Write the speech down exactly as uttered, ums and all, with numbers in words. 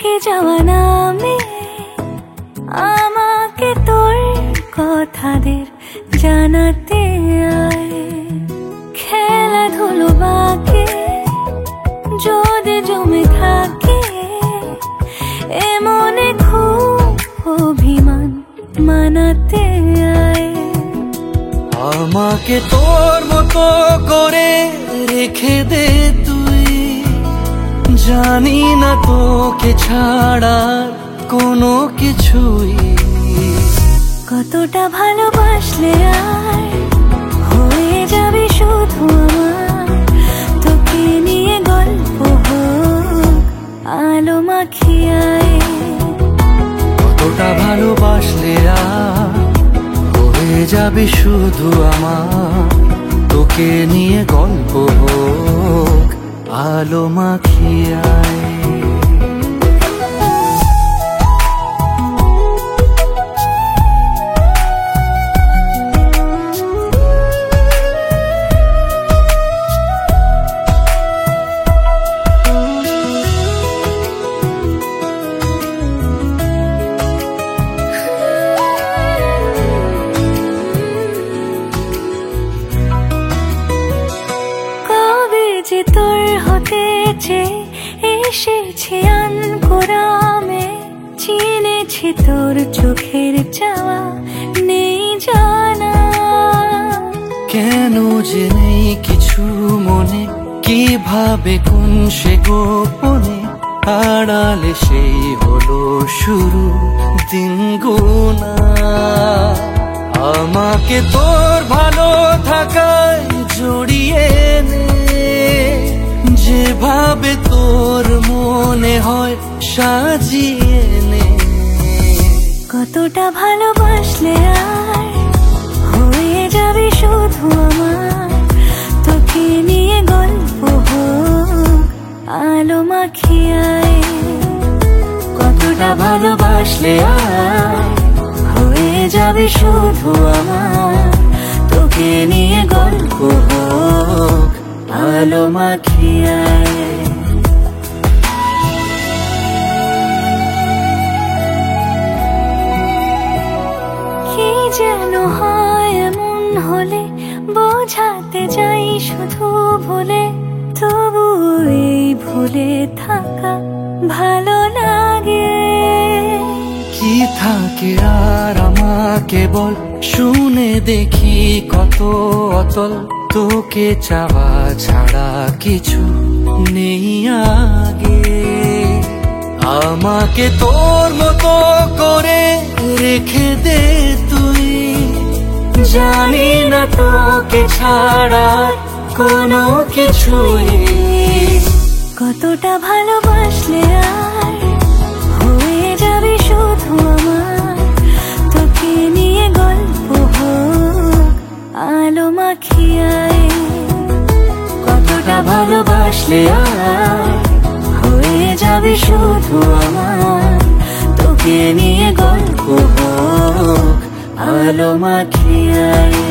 ভেসে যাওয়া নামে আমাকে তোর কথাদের জানাতে আয়। খেলাধুলো বাকি যদি জমে থাকে এ মনে খুব অভিমান মানাতে আয়। আমাকে তোর মতো করে রেখে দে তুই, জানি না তোকে ছাড়া কোনো কিছুই। কতটা ভালোবাসলে আর হয়ে যাবে শুধু আমার, তোকে নিয়ে গল্প হোক আলো মাখিয়ায়। কতটা ভালোবাসলে আর হয়ে যাবে শুধু আমার, তোকে নিয়ে গল্প হোক আলো মাখিয়ায়। যে তোর হতেছে এসেছি আনকোরামে, চিনেছি তোর চোখের চাওয়া নেই জানা। কেন যে নেই কিছু মনে, কিভাবে কোন সে গোপনে আড়ালে সেই হলো শুরু দিন গোনা। আমাকে তোর ভালো থাকায় জড়িয়ে নে, যেভাবে তোর মনে হয় সাজিয়ে নে। কতটা ভালোবাসলে আর হয়ে যাবে শুধু আমার, তোকে নিয়ে গল্প হোক আলো মাখিয়ায়। কতটা ভালোবাসলে আর হয়ে যাবে শুধু আমার, তোকে নিয়ে গল্প হোক আলো মাখিয়ায়। কি যেন হয় এমন হলে বোঝাতে যাই শুধু ভুলে, তবু এই ভুলে থাকা ভালো লাগে। কি থাকে আর আমাকে বল, শুনে দেখি কত অতল, তোকে চাওয়া ছাড়া কিছু নেই আগে। আমাকে তোর মতো করে রেখে দে তুই, জানি না তোকে ছাড়া কোনো কিছুই। কতটা ভালোবাসলে আর হয়ে যাবে শুধু আমার, তোকে নিয়ে গল্প হোক আলো মাখিয়ায়। কতটা ভালোবাসলে আর হয়ে যাবে শুধু আমার, তোকে নিয়ে গল্প হোক আলো মাখিয়ায়।